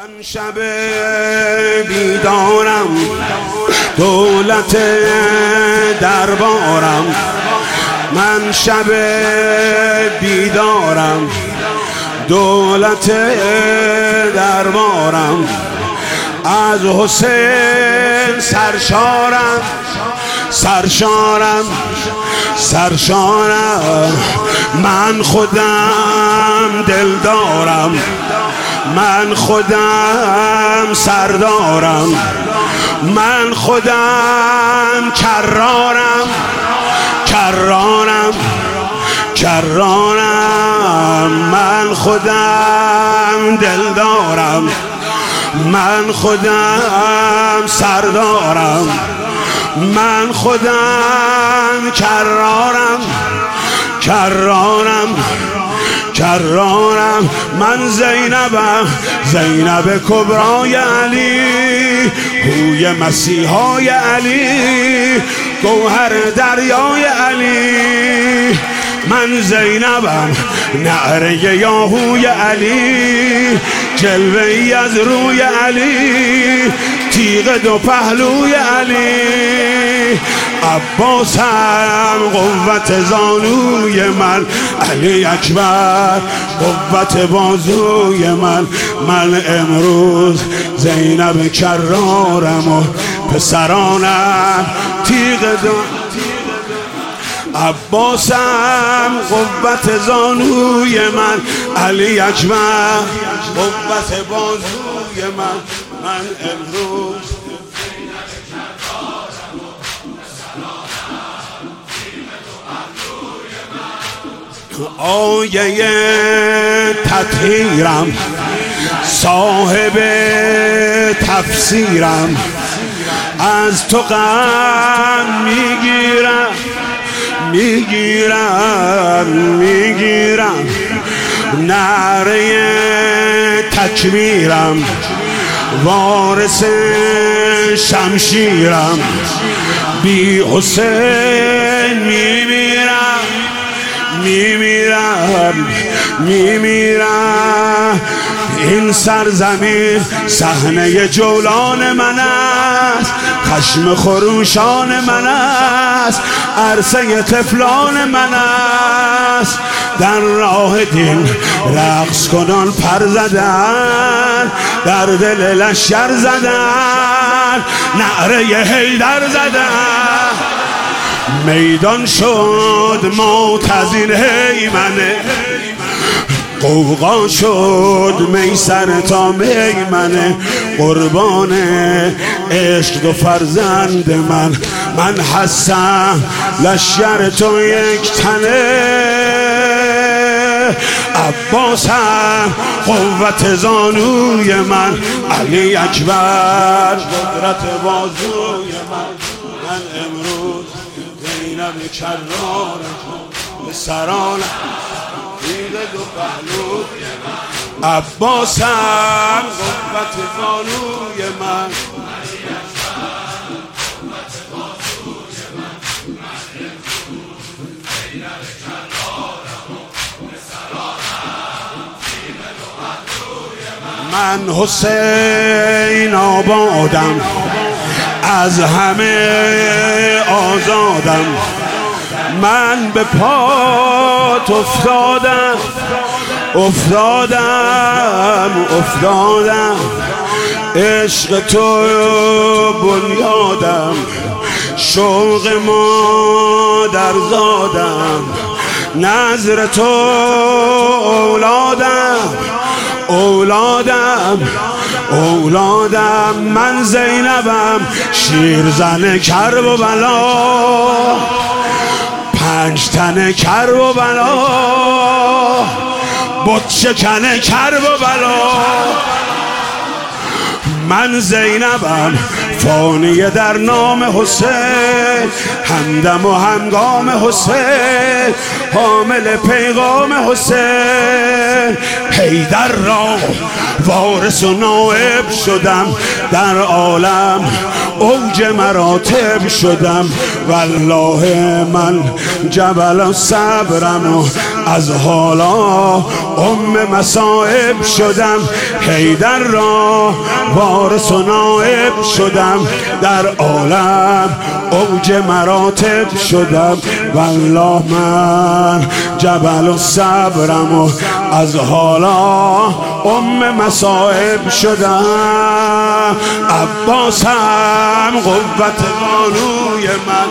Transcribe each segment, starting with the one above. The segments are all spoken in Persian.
من شب بیدارم، دولت دربارم. من شب بیدارم، دولت دربارم. از حسین سرشارم، سرشارم، سرشارم. من خودم دلدارم، من خودم سردارم. من خودم کرارم، کرارم، کرارم. من خودم دلدارم، من خودم سردارم. من خودم کرارم، کرارم، کرارم. من زینبم، زینب کبرای علی، هوی مسیحای علی، گوهر دریای علی. من زینبم، نعره یاهوی علی، جلوه ای از روی علی، تیغ دو پهلوی علی. عباسم قوت زانوی من، علی اکبر قوت بازوی من. من امروز زینب کرارم و پسرانم تیغ دو. عباسم قوت زانوی من، علی اکبر قوت بازوی من. من امروز آیه تطهیرم، صاحب تفسیرم. از تو غم میگیرم، میگیرم، میگیرم. نعره تکبیرم، وارث شمشیرم. بی حسین میمیرم، میمیرم، میمیرم. این سرزمین صحنه جولان من است، خشم خروشان من است، عرصه طفلان من است. در راه دین رقص کنان پر زدن، در دل لشکر زدن، نعره حیدر زدن. میدان شد معتزین هیمنه، قوقا شد میسر تا میمنه. قربان عشق و فرزند من، من هستم لشکر تو یک تنه. عباسم قوت زانوی من، علی اکبر قدرت بازوی من. من امروز زینب کرارم، پسرانم تیغ دو پهلو. عباسم قوت زانوی من، من حسین آبادم، از همه آزادم. من به پات افتادم، افتادم، افتادم. عشق تو بنیادم، شوق مادر زادم. نظر تو اولادم، اولادم، اولادم. من زینبم، شیرزن کرب و بلا، 5 تن کرب و بلا، بت شکن کرب و بلا. من زینبم، فانی در نام حسین، همدم و همگام حسین، حامل پیغام حسین. حیدر را وارث و نائب شدم، در عالم اوج مراتب شدم. والله من جبل الصبرم و از حالا مصائب شدم. حیدر را وارث و نائب شدم، در عالم اوج مراتب شدم. والله من جبل الصبرم و از حالا مصائب شدم. عباسم قوت بانوی من،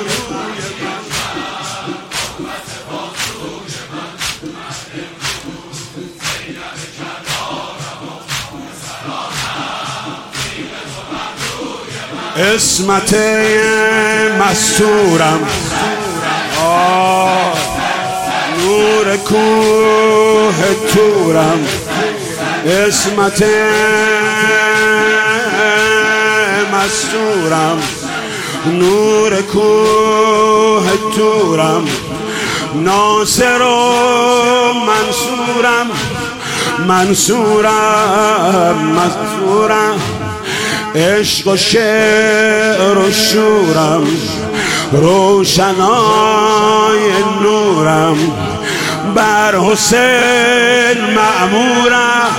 اسمت مستورم، نور کوه تورم. اسمت مستورم، نور کوه تورم. ناصر و منصورم، منصورم. عشق و شعر و شورم، روشنای نورم. بر حسین مأمورم.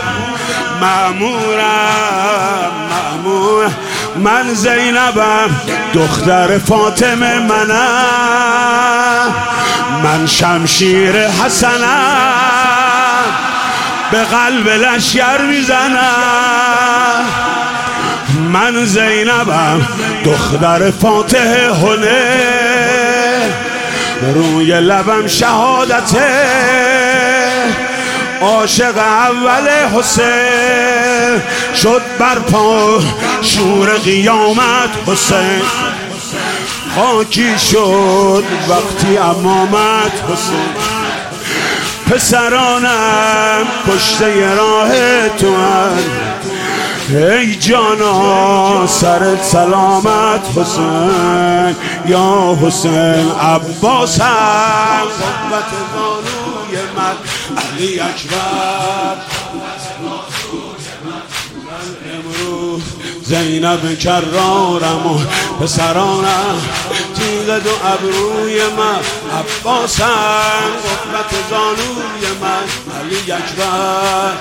من زینبم، دختر فاطمه منم. من شمشیر حسنم، به قلب لشکر میزنم. من زینبم، دختر فاتح هنر. روی لبم شهادته، عاشق اول حسین. شد برپا شور قیامت حسین، خاکی شد وقتی امامت حسین. پسرانم کشته راه تو هست، ای جانا سرت سلامت حسین. یا حسین عباسم قوت بانوی من، علی اکبر. من امروز زینب کرارم و پسرانم تیغ دو ابروی من. عباسم قوت زانوی من، علی اکبر.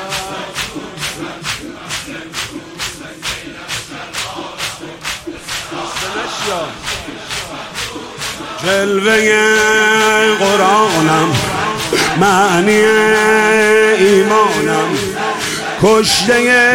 جلوه قرآنم، معنی ایمانم. کشته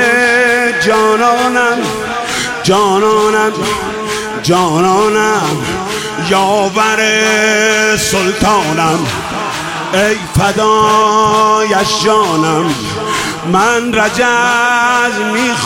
جانانم. یاور سلطانم، ای فدایش جانم. من رجز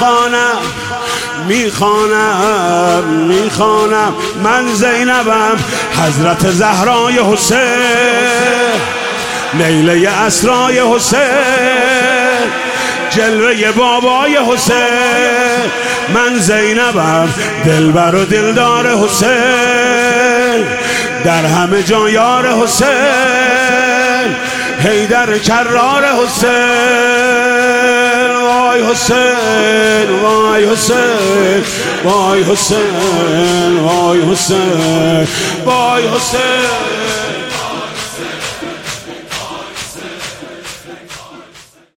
میخوانم. من زینبم، حضرت زهرای حسین، لیله اسرای حسین، جلوه بابای حسین. من زینبم، دلبر و دلدار حسین، در همه جا یار حسین. حیدر کرار حسین. وای حسین، وای حسین، وای حسین، وای حسین، وای حسین.